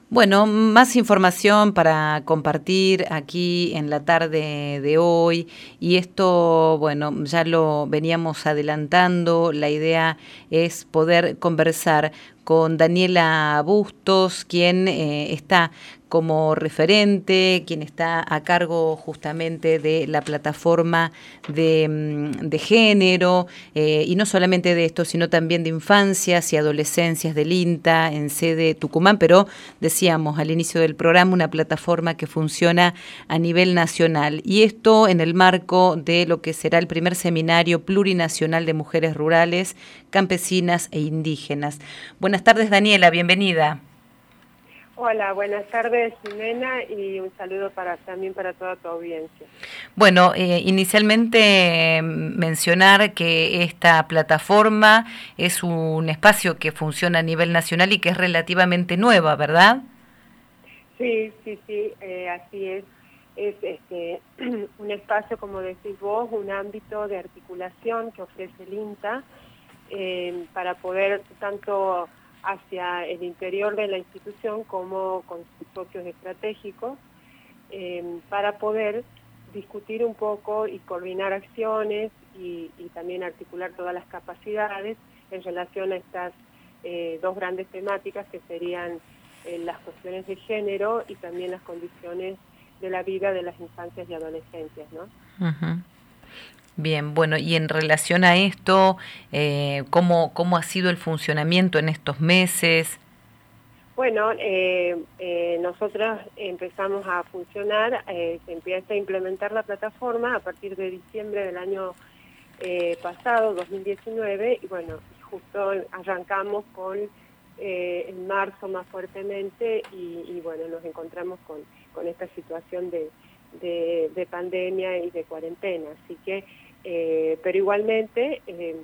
Bueno, más información para compartir aquí en la tarde de hoy y esto, bueno, ya lo veníamos adelantando, la idea es poder conversar con Daniela Bustos, quien está como referente, quien está a cargo justamente de la plataforma de género, y no solamente de esto, sino también de infancias y adolescencias del INTA en sede Tucumán, pero decíamos al inicio del programa, una plataforma que funciona a nivel nacional. Y esto en el marco de lo que será el primer seminario plurinacional de mujeres rurales, campesinas e indígenas. Buenas tardes, Daniela, bienvenida. Hola, buenas tardes, Jimena, y un saludo también para toda tu audiencia. Bueno, inicialmente mencionar que esta plataforma es un espacio que funciona a nivel nacional y que es relativamente nueva, ¿verdad? Sí, así es. Es un espacio, como decís vos, un ámbito de articulación que ofrece el INTA para poder tanto hacia el interior de la institución como con sus socios estratégicos, para poder discutir un poco y coordinar acciones y también articular todas las capacidades en relación a estas dos grandes temáticas que serían las cuestiones de género y también las condiciones de la vida de las infancias y adolescencias, ¿no? Uh-huh. Bien, bueno, y en relación a esto, ¿cómo ha sido el funcionamiento en estos meses? Bueno, nosotros empezamos a funcionar, se empieza a implementar la plataforma a partir de diciembre del año pasado, 2019, y bueno, justo arrancamos con en marzo más fuertemente y bueno, nos encontramos con esta situación de pandemia y de cuarentena, así que pero igualmente,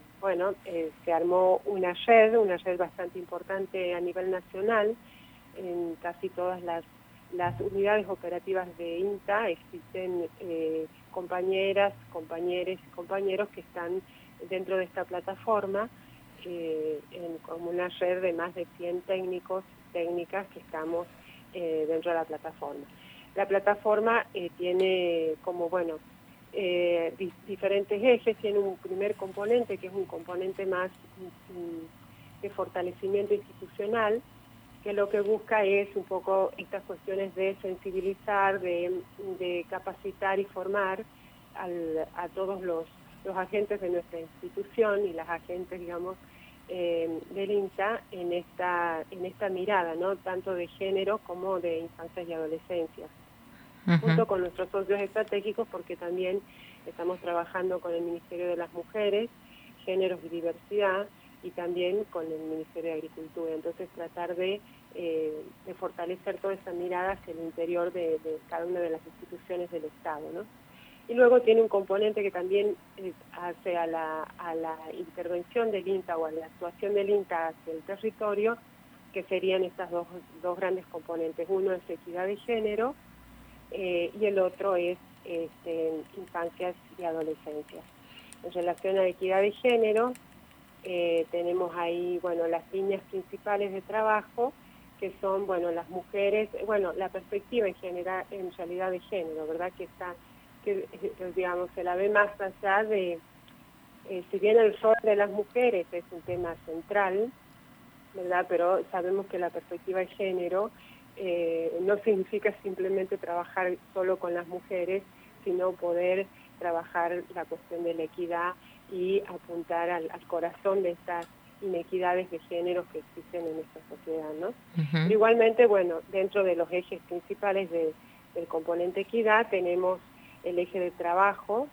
se armó una red bastante importante a nivel nacional. En casi todas las unidades operativas de INTA existen compañeras, compañeros y compañeros que están dentro de esta plataforma, como una red de más de 100 técnicos y técnicas que estamos dentro de la plataforma. La plataforma tiene como, diferentes ejes. Tiene un primer componente que es un componente más de fortalecimiento institucional, que lo que busca es un poco estas cuestiones de sensibilizar, de capacitar y formar a todos los agentes de nuestra institución y las agentes, digamos, del INTA en esta mirada, ¿no? Tanto de género como de infancias y adolescencias. Uh-huh. Junto con nuestros socios estratégicos, porque también estamos trabajando con el Ministerio de las Mujeres, Géneros y Diversidad, y también con el Ministerio de Agricultura. Entonces tratar de fortalecer toda esa mirada hacia el interior de cada una de las instituciones del Estado, ¿no? Y luego tiene un componente que también hace a la intervención del INTA o a la actuación del INTA hacia el territorio, que serían estas dos grandes componentes. Uno es equidad de género, y el otro es infancias y adolescencias. En relación a la equidad de género, tenemos ahí, las líneas principales de trabajo, que son, las mujeres, la perspectiva en realidad de género, ¿verdad? Que digamos, se la ve más allá de, si bien el rol de las mujeres es un tema central, ¿verdad? Pero sabemos que la perspectiva de género no significa simplemente trabajar solo con las mujeres, sino poder trabajar la cuestión de la equidad y apuntar al corazón de estas inequidades de género que existen en esta sociedad, ¿no? Uh-huh. Pero igualmente, dentro de los ejes principales del componente equidad tenemos el eje de trabajo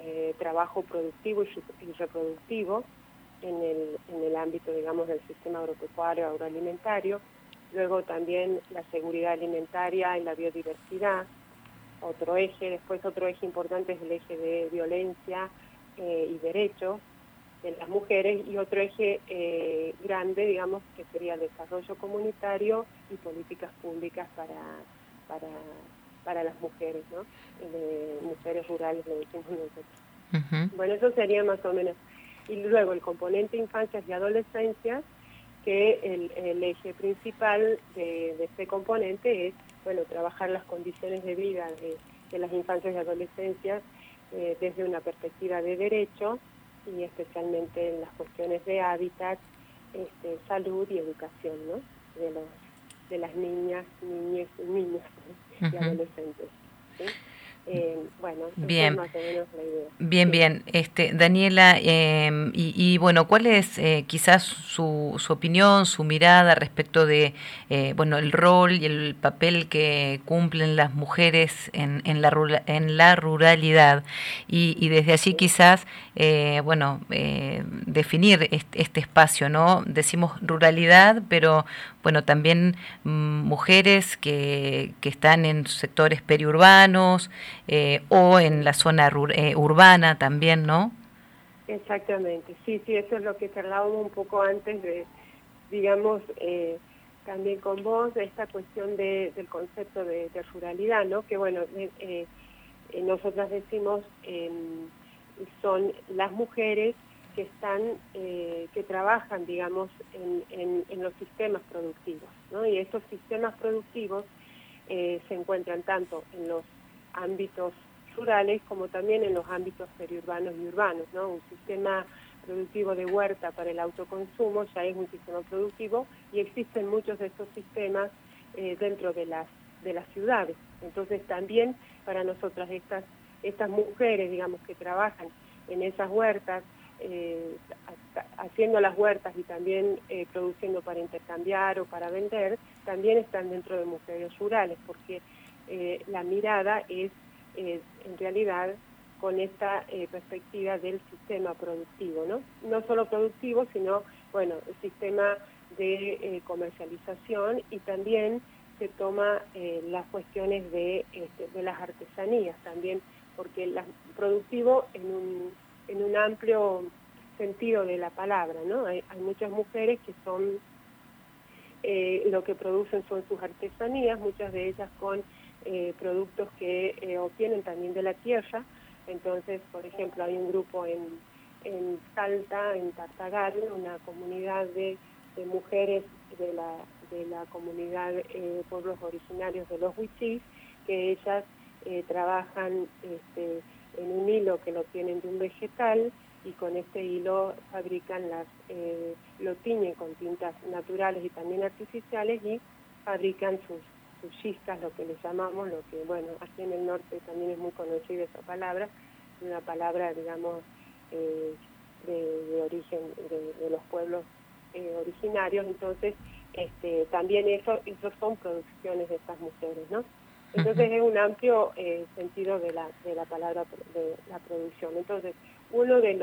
productivo y reproductivo en el ámbito, digamos, del sistema agropecuario, agroalimentario. Luego también la seguridad alimentaria y la biodiversidad, otro eje. Después otro eje importante es el eje de violencia y derechos de las mujeres, y otro eje grande, digamos, que sería el desarrollo comunitario y políticas públicas para las mujeres, ¿no? Mujeres rurales, lo decimos nosotros. Uh-huh. Bueno, eso sería más o menos. Y luego el componente infancias y adolescencias que el eje principal de este componente es, bueno, trabajar las condiciones de vida de las infancias y adolescencias desde una perspectiva de derecho y especialmente en las cuestiones de hábitat, salud y educación, ¿no? De las niñas, niñes y niños y adolescentes, ¿sí? Bueno, esa es más o menos la idea. Bien, sí. Bien. Daniela, y bueno, ¿cuál es quizás su opinión, su mirada respecto de bueno, el rol y el papel que cumplen las mujeres en la ruralidad? Y desde allí quizás, bueno, definir este espacio, ¿no? Decimos ruralidad, pero bueno, también mujeres que están en sectores periurbanos o en la zona urbana también, ¿no? Exactamente, sí, eso es lo que charlábamos un poco antes de, digamos, también con vos, de esta cuestión del concepto de ruralidad, ¿no? Que bueno, nosotras decimos, son las mujeres que están, que trabajan, digamos, en los sistemas productivos, ¿no? Y estos sistemas productivos se encuentran tanto en los ámbitos rurales como también en los ámbitos periurbanos y urbanos, ¿no? Un sistema productivo de huerta para el autoconsumo ya es un sistema productivo y existen muchos de estos sistemas dentro de las ciudades. Entonces también para nosotras estas mujeres, digamos, que trabajan en esas huertas, haciendo las huertas y también produciendo para intercambiar o para vender, también están dentro de mujeres rurales, porque la mirada es en realidad con esta perspectiva del sistema productivo, ¿no? No solo productivo, sino, bueno, el sistema de comercialización, y también se toma las cuestiones de las artesanías también, porque productivo en un amplio sentido de la palabra, ¿no? Hay muchas mujeres que son, lo que producen son sus artesanías, muchas de ellas con productos que obtienen también de la tierra. Entonces, por ejemplo, hay un grupo en Salta, en Tartagal, una comunidad de mujeres de la comunidad pueblos originarios de los Huichís, que ellas trabajan en un hilo que lo tienen de un vegetal, y con este hilo fabrican lo tiñen con tintas naturales y también artificiales, y fabrican sus chistas, lo que les llamamos, lo que, bueno, aquí en el norte también es muy conocida esa palabra, una palabra, digamos, de origen de los pueblos originarios. Entonces, también esos son producciones de estas mujeres, ¿no? Entonces es un amplio sentido de la palabra, de la producción. Entonces, una de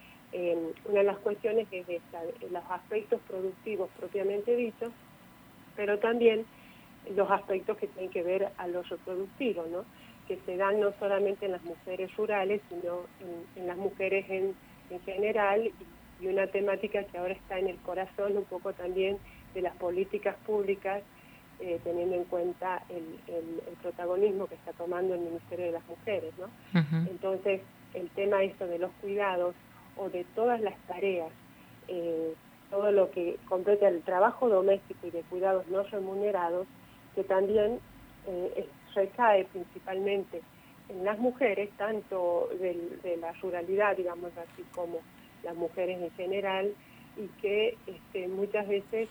las cuestiones es los aspectos productivos propiamente dichos, pero también los aspectos que tienen que ver a lo reproductivo, ¿no? Que se dan no solamente en las mujeres rurales, sino en las mujeres en general, y una temática que ahora está en el corazón un poco también de las políticas públicas, teniendo en cuenta el protagonismo que está tomando el Ministerio de las Mujeres, ¿no? Entonces, el tema esto de los cuidados o de todas las tareas, todo lo que completa el trabajo doméstico y de cuidados no remunerados, que también recae principalmente en las mujeres, tanto de la ruralidad, digamos así, como las mujeres en general, y que muchas veces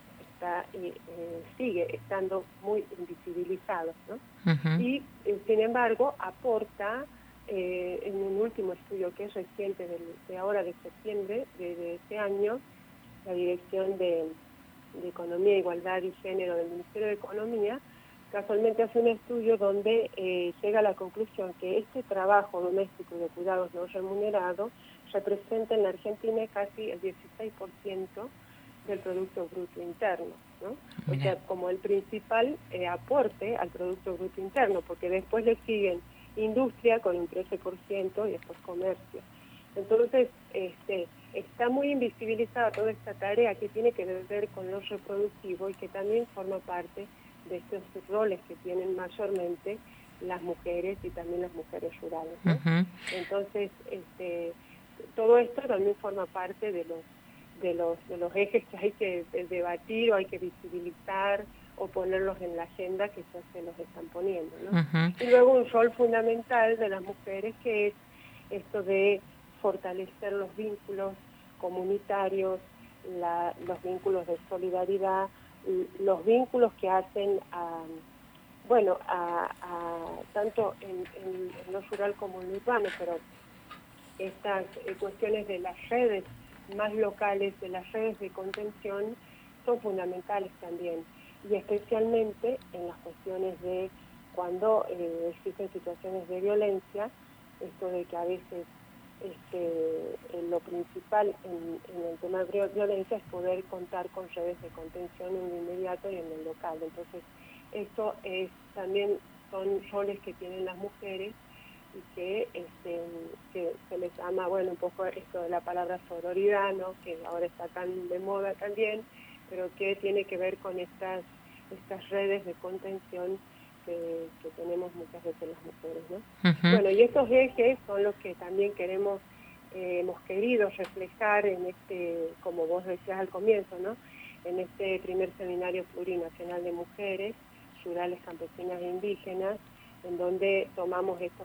sigue estando muy invisibilizado, ¿no? Y sin embargo aporta, en un último estudio que es reciente, de ahora de septiembre de este año, la Dirección de Economía, Igualdad y Género del Ministerio de Economía, casualmente hace un estudio donde llega a la conclusión que este trabajo doméstico y de cuidados no remunerados representa en la Argentina casi el 16% del Producto Bruto Interno, ¿no? O sea, como el principal aporte al Producto Bruto Interno, porque después le siguen industria con un 13% y después comercio. Entonces, está muy invisibilizada toda esta tarea que tiene que ver con lo reproductivo y que también forma parte de estos roles que tienen mayormente las mujeres y también las mujeres rurales, ¿no? Entonces, todo esto también forma parte de de los ejes que hay que debatir o hay que visibilizar o ponerlos en la agenda que ya se los están poniendo, ¿no? Ujú. Y luego un rol fundamental de las mujeres, que es esto de fortalecer los vínculos comunitarios, los vínculos de solidaridad, los vínculos que hacen tanto en lo rural como en lo urbano, pero estas cuestiones de las redes más locales, de las redes de contención, son fundamentales también, y especialmente en las cuestiones de cuando existen situaciones de violencia, esto de que a veces lo principal en el tema de violencia es poder contar con redes de contención en lo inmediato y en lo local. Entonces, esto también son roles que tienen las mujeres y que se les llama, bueno, un poco esto de la palabra sororidad, ¿no?, que ahora está tan de moda también, pero que tiene que ver con estas redes de contención que tenemos muchas veces las mujeres, ¿no? Ujú. Bueno, y estos ejes son los que también hemos querido reflejar en como vos decías al comienzo, ¿no?, en este primer seminario plurinacional de mujeres rurales, campesinas e indígenas, en donde tomamos estos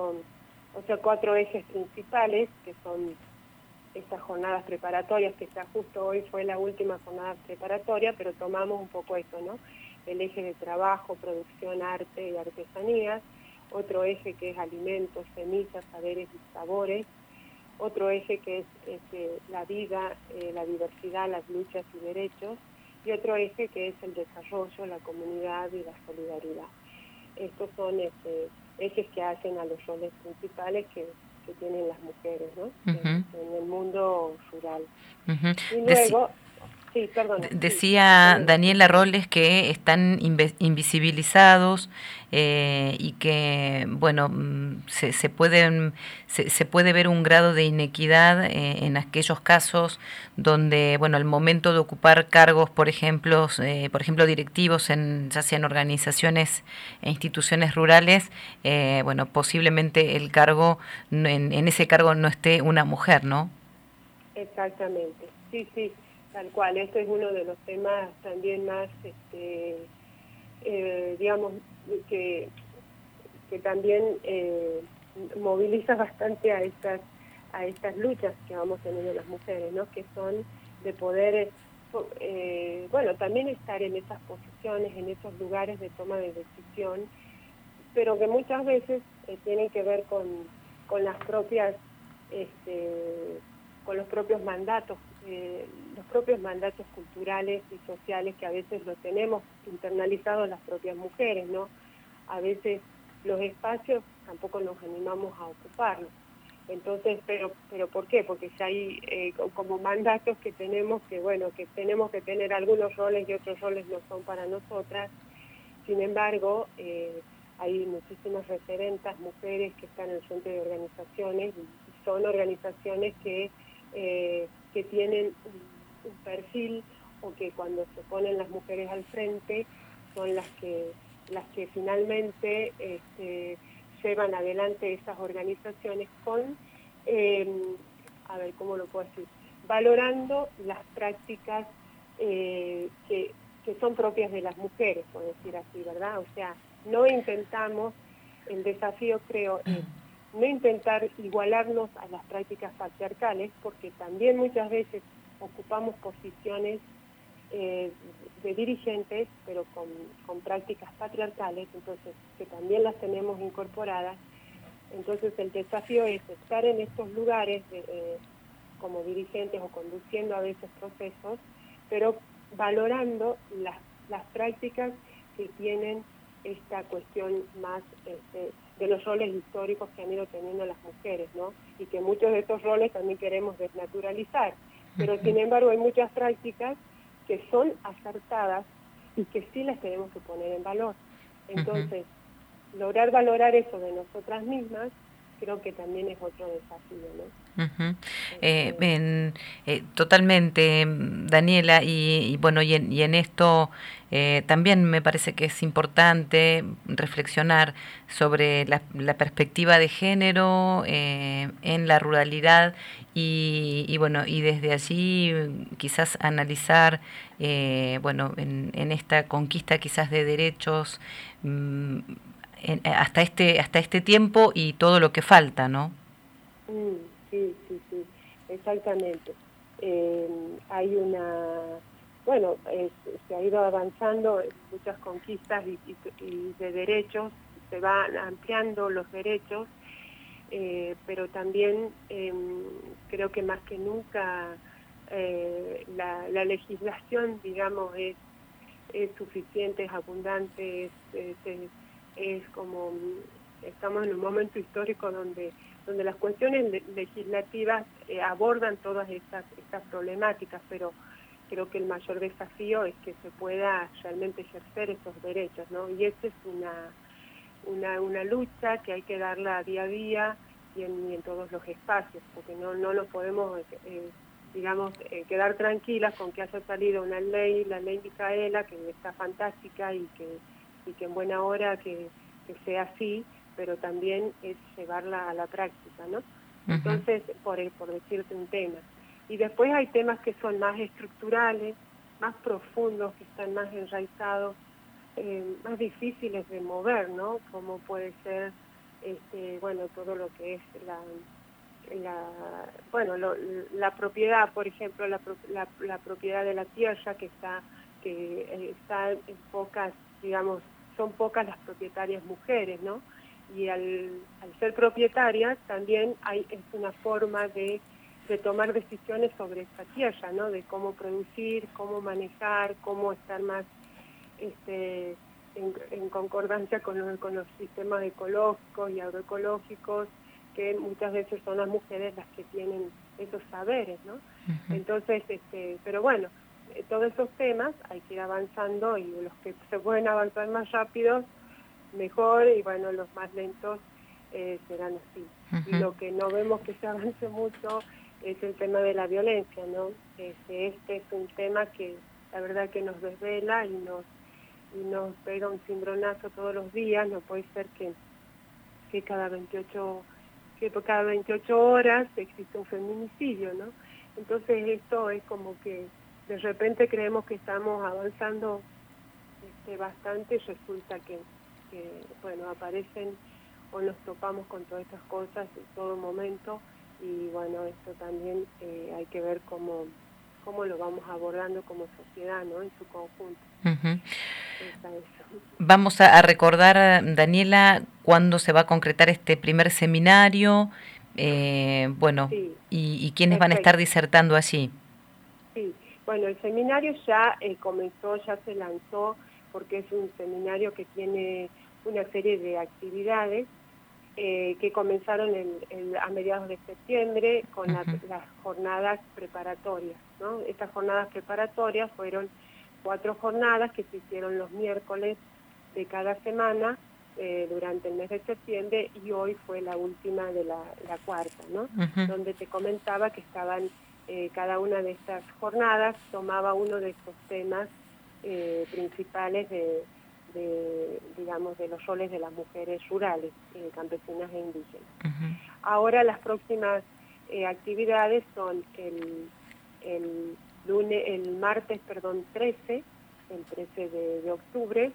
cuatro ejes principales, que son estas jornadas preparatorias, que ya justo hoy fue la última jornada preparatoria, pero tomamos un poco esto, ¿no?, el eje de trabajo, producción, arte y artesanías, otro eje que es alimentos, semillas, saberes y sabores, otro eje que es la vida, la diversidad, las luchas y derechos, y otro eje que es el desarrollo, la comunidad y la solidaridad. Estos son ejes que hacen a los roles principales que tienen las mujeres, ¿no?, Ujú. en el mundo rural. Ujú. Y luego, sí, perdona. Decía Sí, Daniela Roles que están invisibilizados y que, bueno, se puede ver un grado de inequidad en aquellos casos donde, bueno, al momento de ocupar cargos, por ejemplo, directivos, ya sea en organizaciones e instituciones rurales, bueno, posiblemente el cargo, en ese cargo no esté una mujer, ¿no? exactamente, sí, tal cual. Este es uno de los temas también más, digamos, que también moviliza bastante a estas luchas que vamos teniendo las mujeres, ¿no?, que son de poder, bueno, también estar en esas posiciones, en esos lugares de toma de decisión, pero que muchas veces tienen que ver con las propias, con los propios mandatos culturales y sociales que a veces los tenemos internalizados las propias mujeres, ¿no? A veces los espacios tampoco nos animamos a ocuparlos. Entonces, pero ¿por qué? Porque ya hay como mandatos que tenemos que, bueno, que tenemos que tener algunos roles y otros roles no son para nosotras. Sin embargo, hay muchísimas referentas, mujeres que están en el frente de organizaciones, y son organizaciones que tienen un perfil, o que cuando se ponen las mujeres al frente son las que finalmente llevan adelante esas organizaciones con, a ver, ¿cómo lo puedo decir?, valorando las prácticas que son propias de las mujeres, por decir así, ¿verdad? O sea, no intentamos, el desafío creo es no intentar igualarnos a las prácticas patriarcales, porque también muchas veces ocupamos posiciones de dirigentes, pero con prácticas patriarcales, entonces que también las tenemos incorporadas. Entonces el desafío es estar en estos lugares como dirigentes o conduciendo a veces procesos, pero valorando las prácticas que tienen esta cuestión más de los roles históricos que han ido teniendo las mujeres, ¿no? Y que muchos de estos roles también queremos desnaturalizar, pero sin embargo hay muchas prácticas que son acertadas y que sí las tenemos que poner en valor. Entonces, lograr valorar eso de nosotras mismas creo que también es otro desafío, ¿no? Ujú. Totalmente, Daniela, y bueno, y en esto también me parece que es importante reflexionar sobre la perspectiva de género en la ruralidad y bueno, y desde allí quizás analizar, bueno, en esta conquista quizás de derechos hasta este tiempo y todo lo que falta, ¿no? Sí, sí, sí, exactamente. Hay bueno, se ha ido avanzando en muchas conquistas y de derechos, se van ampliando los derechos, pero también creo que más que nunca la legislación, digamos, es suficiente, es abundante, es como, estamos en un momento histórico donde las cuestiones legislativas abordan todas estas problemáticas, pero creo que el mayor desafío es que se pueda realmente ejercer esos derechos, ¿no? Y esa es una lucha que hay que darla día a día y en todos los espacios, porque no nos podemos digamos, quedar tranquilas con que haya salido una ley, la ley Micaela, que está fantástica y que en buena hora que sea así, pero también es llevarla a la práctica, ¿no? Uh-huh. Entonces, por decirte un tema. Y después hay temas que son más estructurales, más profundos, que están más enraizados, más difíciles de mover, ¿no? Como puede ser, bueno, todo lo que es la propiedad, por ejemplo, la propiedad de la tierra que está en pocas, digamos, son pocas las propietarias mujeres, ¿no? Y al ser propietarias también es una forma de tomar decisiones sobre esta tierra, ¿no? De cómo producir, cómo manejar, cómo estar más en concordancia con los sistemas ecológicos y agroecológicos, que muchas veces son las mujeres las que tienen esos saberes, ¿no? Uh-huh. Entonces, pero bueno, todos esos temas hay que ir avanzando, y los que se pueden avanzar más rápido, mejor, y bueno, los más lentos serán así. Uh-huh. Y lo que no vemos que se avance mucho es el tema de la violencia, ¿no? Este es un tema que la verdad que nos desvela y nos pega un cimbronazo todos los días. No puede ser que cada 28 horas existe un feminicidio, ¿no? Entonces esto es como que de repente creemos que estamos avanzando bastante, y resulta que bueno, aparecen o nos topamos con todas estas cosas en todo momento, y bueno, esto también hay que ver cómo lo vamos abordando como sociedad, ¿no? En su conjunto. Uh-huh. Eso. Vamos a recordar, Daniela, cuándo se va a concretar este primer seminario, bueno, Sí, y quiénes van a estar perfecto. disertando allí. Sí, bueno, el seminario ya comenzó, ya se lanzó, porque es un seminario que tiene una serie de actividades que comenzaron a mediados de septiembre con Uh-huh. las jornadas preparatorias, ¿no? Estas jornadas preparatorias fueron 4 jornadas que se hicieron los miércoles de cada semana durante el mes de septiembre, y hoy fue la última de la cuarta, ¿no? Uh-huh. Donde te comentaba que estaban cada una de estas jornadas tomaba uno de estos temas principales digamos, de los roles de las mujeres rurales, campesinas e indígenas. Uh-huh. Ahora las próximas actividades son el martes 13, el 13 de octubre,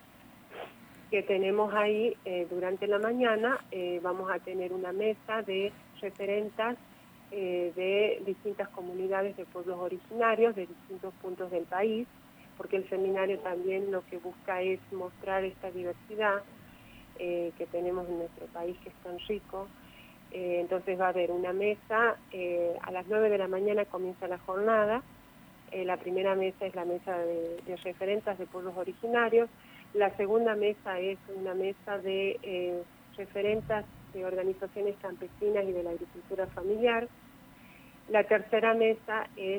que tenemos ahí durante la mañana. Vamos a tener una mesa de referentas de distintas comunidades de pueblos originarios de distintos puntos del país, porque el seminario también lo que busca es mostrar esta diversidad que tenemos en nuestro país, que es tan rico. Entonces va a haber una mesa, a las 9 de la mañana comienza la jornada. La primera mesa es la mesa de referentas de pueblos originarios. La segunda mesa es una mesa de referentas de organizaciones campesinas y de la agricultura familiar. La tercera mesa es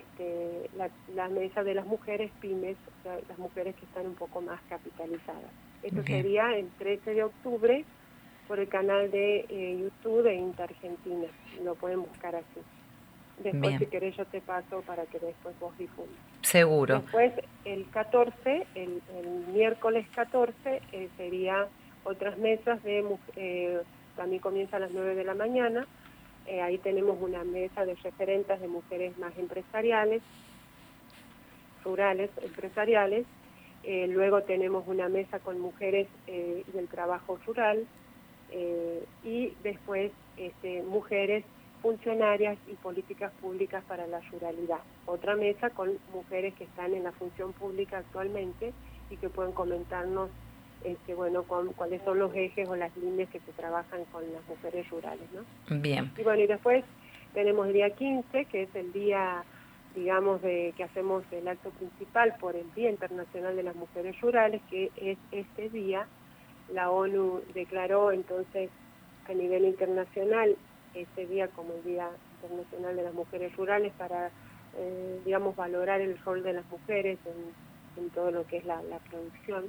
la mesa de las mujeres pymes, o sea, las mujeres que están un poco más capitalizadas. Esto Bien. sería el 13 de octubre por el canal de YouTube de INTA Argentina. Lo pueden buscar así. Después, bien, si querés, yo te paso para que después vos difundas. Seguro. Después, el 14, el miércoles 14, sería otras mesas de también comienza a las 9 de la mañana. Ahí tenemos una mesa de referentes de mujeres más empresariales, rurales, empresariales. Luego tenemos una mesa con mujeres del trabajo rural. Y después mujeres funcionarias y políticas públicas para la ruralidad. Otra mesa con mujeres que están en la función pública actualmente y que pueden comentarnos bueno, cuáles son los ejes o las líneas que se trabajan con las mujeres rurales, ¿no? Bien. Y bueno, y después tenemos el día 15, que es el día, digamos, que hacemos el acto principal por el Día Internacional de las Mujeres Rurales, que es este día. La ONU declaró entonces a nivel internacional este día como el Día Internacional de las Mujeres Rurales para, digamos, valorar el rol de las mujeres en todo lo que es la producción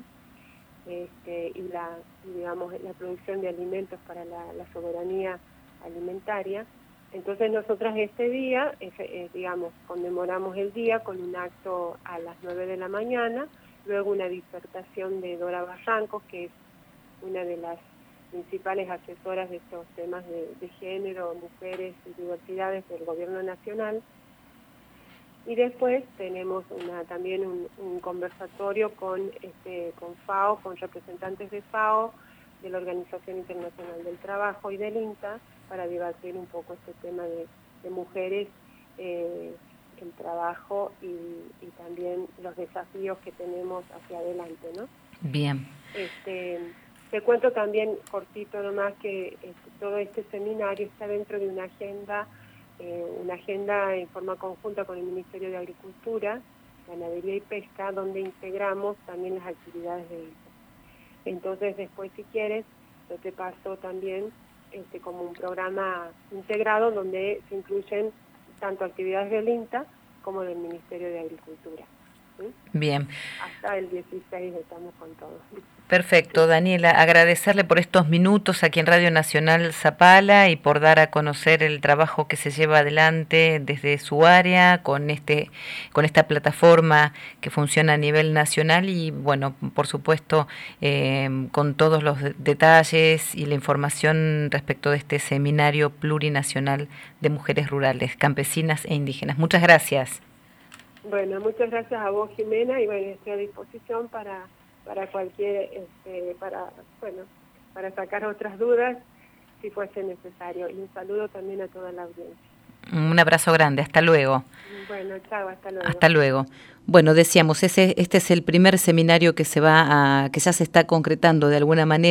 digamos, la producción de alimentos para la soberanía alimentaria. Entonces nosotras este día, digamos, conmemoramos el día con un acto a las 9 de la mañana, luego una disertación de Dora Barrancos, que es una de las principales asesoras de estos temas de género, mujeres y diversidades del Gobierno Nacional. Y después tenemos también un conversatorio con FAO, con representantes de FAO, de la Organización Internacional del Trabajo y del INTA, para debatir un poco este tema de mujeres, el trabajo y también los desafíos que tenemos hacia adelante, ¿no? Bien. Te cuento también, cortito nomás, que todo este seminario está dentro de una agenda en forma conjunta con el Ministerio de Agricultura, Ganadería y Pesca, donde integramos también las actividades de INTA. Entonces, después, si quieres, yo te paso también como un programa integrado donde se incluyen tanto actividades del INTA como del Ministerio de Agricultura. ¿Sí? Bien. Hasta el 16 estamos con todo. Perfecto, Daniela, agradecerle por estos minutos aquí en Radio Nacional Zapala y por dar a conocer el trabajo que se lleva adelante desde su área con esta plataforma que funciona a nivel nacional y bueno, por supuesto con todos los detalles y la información respecto de este seminario plurinacional de mujeres rurales, campesinas e indígenas. Muchas gracias. Bueno, muchas gracias a vos, Jimena, y bueno, estoy a disposición para cualquier, para sacar otras dudas si fuese necesario. Y un saludo también a toda la audiencia. Un abrazo grande, hasta luego. Bueno, chao, hasta luego. Hasta luego. Bueno, decíamos, este es el primer seminario que ya se está concretando de alguna manera.